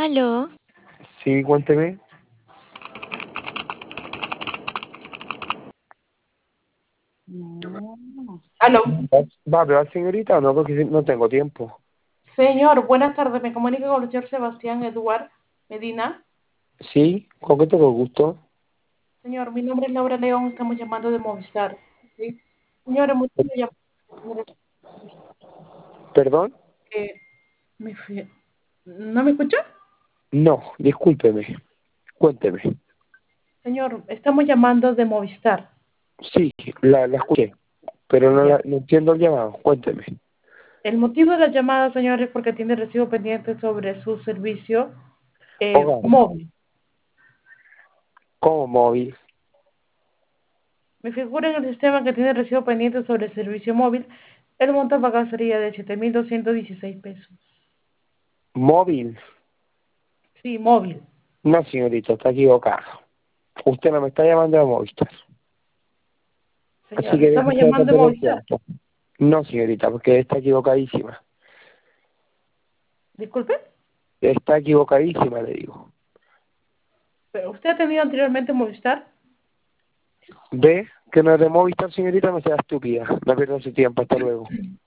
Aló, Sí, cuénteme. No. Aló. ¿Va a hablar, señorita, o no? Porque no tengo tiempo. Señor, buenas tardes. Me comunico con el señor Sebastián Eduard Medina. Sí, ¿con qué tengo gusto? Señor, mi nombre es Laura León. Estamos llamando de Movistar. ¿Sí? Señor, hemos tenido llamadas ¿Perdón? que ¿No me escucha? No, discúlpeme. Cuénteme. Señor, estamos llamando de Movistar. Sí, la escuché, pero Ya. no entiendo el llamado. Cuénteme. El motivo de la llamada, señor, es porque tiene recibo pendiente sobre su servicio Hogar, móvil. ¿cómo móvil? Me figura en el sistema que tiene recibo pendiente sobre el servicio móvil. El monto a pagar sería de 7.216 pesos. ¿Móvil? Sí, móvil. No, señorita, está equivocada. Usted no me está llamando de Movistar. Así Señor, que estamos déjese de llamando de perder el Movistar. tiempo. No, señorita, porque está equivocadísima. Disculpe, Está equivocadísima, le digo. pero usted ha tenido anteriormente Movistar. ¿Ve que no es de Movistar, señorita? No sea estúpida. No pierda su tiempo. Hasta luego.